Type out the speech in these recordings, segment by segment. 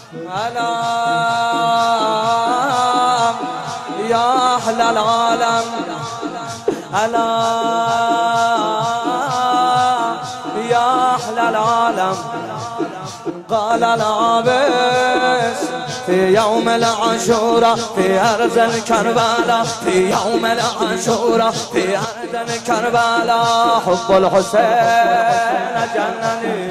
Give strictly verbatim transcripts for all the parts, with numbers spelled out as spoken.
الام یا اهل العالم الام یا اهل العالم قال العابس في يوم العاشوراء في أرض الكربلاء في يوم العاشوراء في أرض الكربلاء حب الحسين جنني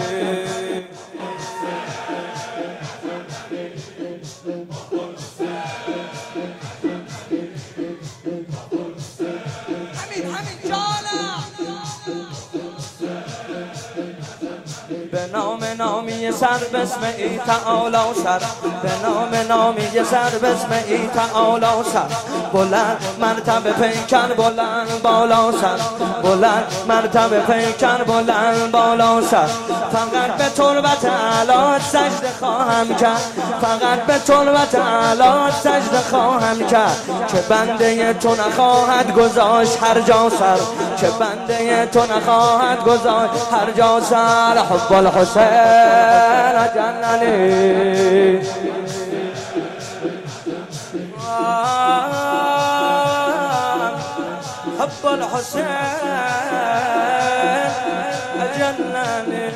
به نام نامی سر بسم ای تعالی سر به نام نامی سر بسم ای تعالی سر بلند مرتبه پیکر بلند بالا سر بلند مرتبه پیکر بلند بالا سر فقط به تربت اعلی سجده خواهم کرد فقط به تربت اعلی سجده خواهم کرد که بنده تو نخواهد گذاشت هر جا سر که بنده تو نخواهد گذاشت هر جا سر حب الحسین جننی حب الحسین جننی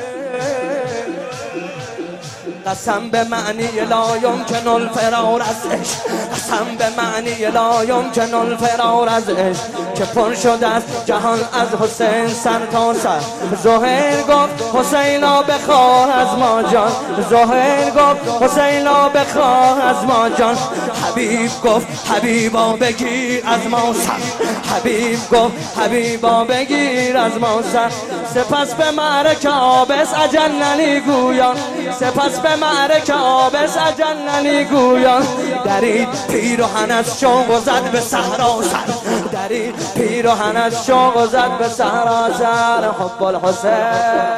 قسم به معنی لا یمکن الفرار از عشق قسم به معنی لا یمکن الفرار از عشق که پر شده است جهان از حسین سر تا سر زهیر گفت حسینا بخواه از ما جان زهیر گفت حسینا بخواه از ما جان حبیب گفت حبیبا بگیر از ما سر حبیب گفت حبیبا بگیر از ما سر سپس به معرکه آبس اجلنی گویان سپس به معرکه آبس اجلنی گویان درید پیراهن از شوق و زد به صحرا سر درید پیراهن از شوق و زد به صحرا سر حب الحسین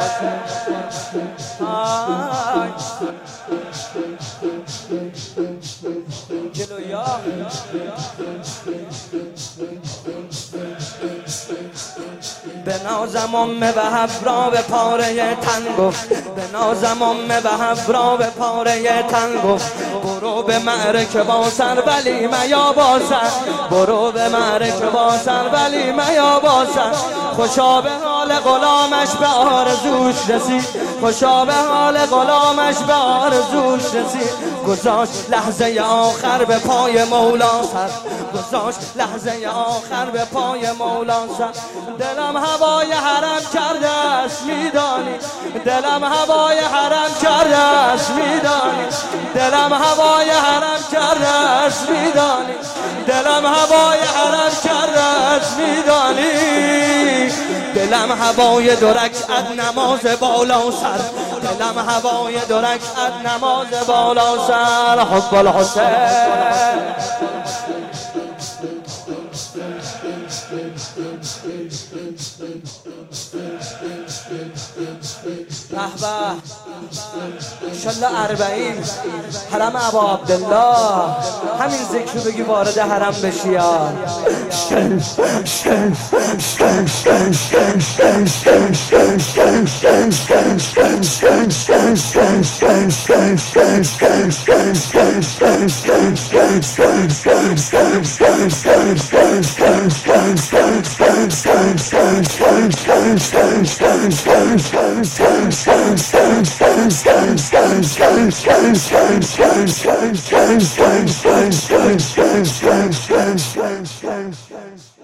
جلویا به نازم امه و حفرا به پاره تن گفت به نازم امه و حفرا به پاره تن گفت برو به معرکه با سر ولی میا با سر برو به معرکه با سر ولی میا با سر خوشا به حال غلامش به آرزوش رسید خوشا به حال غلامش به آرزوش رسید گذاشت لحظه آخر به پای مولا سر گذاشت لحظه آخر به پای مولا سر دلم هوای حرم کرده است میدانی دلم هوای حرم کرده است میدانی دلم هوای حرم کرده است میدانی دلم هوای حرم کرده است میدانی دلم هوای دو رکعت نماز بالا سر دلم هوای دو رکعت نماز بالا سر حب الحسین رهبه انشالله اربعین حرم ابا عبدالله همین ذکر بگی وارد حرم بشی یا Shine, shine, shine, shine, shine, shine, shine, shine, shine, shine.